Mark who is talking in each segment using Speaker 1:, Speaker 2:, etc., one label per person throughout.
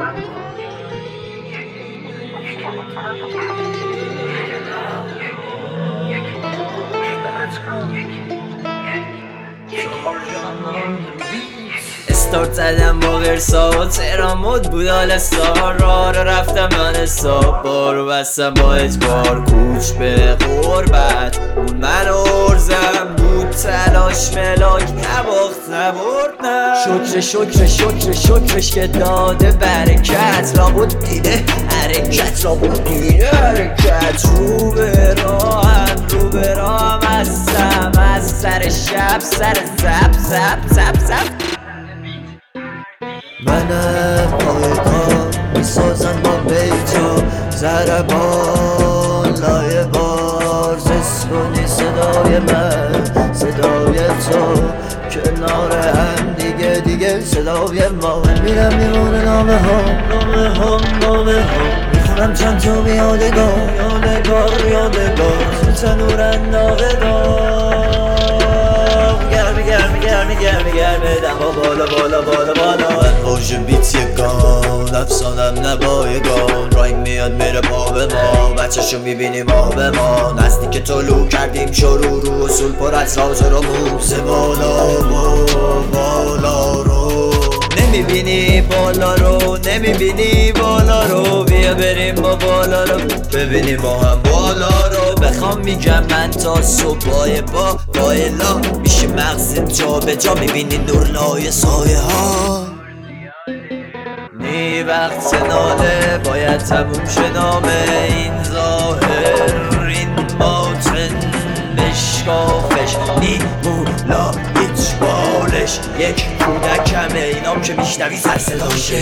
Speaker 1: استارت زدم با ورسا ترامود بود آلستار را رفتم دانستا بارو بستم با اجبار کوچ به غربت اون من ارزم بود تلاش ملاک نباخت نبرد نه شکرش که داده برکت را بود دیده حرکت را بود دیده حرکت رو به راهم هستم از سر شب سر زب
Speaker 2: منم پایگاه میسازم با بیتا ضربان لایه بار زست کنی صدای من صدای تو کنار هم دیگه صدای ما میرم میمونه نامه ها میخونم چند تا به یادگار تنور انداغدار گرمه دما بالا من موج بیتیگان افسانم نبایگان رایم میاد میره پا به ما بچه‌شو میبینی ما به ما نزدیک طلوع کردیم شروع رو اصول پر از راز رو موز بالا رو نمیبینی بالا رو بیا بریم با بالا رو ببینیم با هم بالا رو بخوام میگم من تا صبح با بایلا میشه مغزت جا به جا میبینی نور لای سایه ها نی وقت ناله باید تموم شه نامه این ظاهر این باطن بشکافش نی مولا هیچ بالش یک کودکمه اینام که میشنوی سر صداشه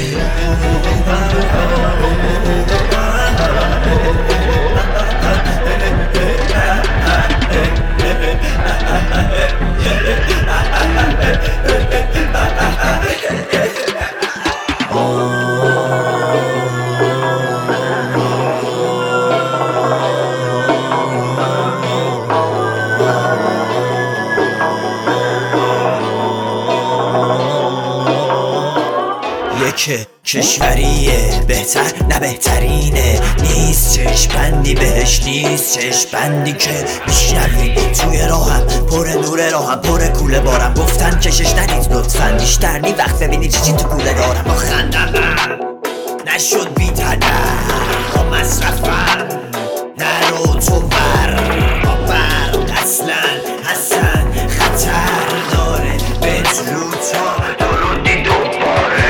Speaker 2: که کشوریه بهتر نه بهترینه نیست چشمبندی بهش نیست چشمبندی که میشنوی توی راهم پر نور راهم پر کوله بارم گفتن کشش ندید لطفا بیشتر نی وقت ببینی چی تو کوله دارم با خندم نشد بی تنم با مصرفم نرو تو بر با برق اصلا حسن خطر داره بهت رو تا درودی دوباره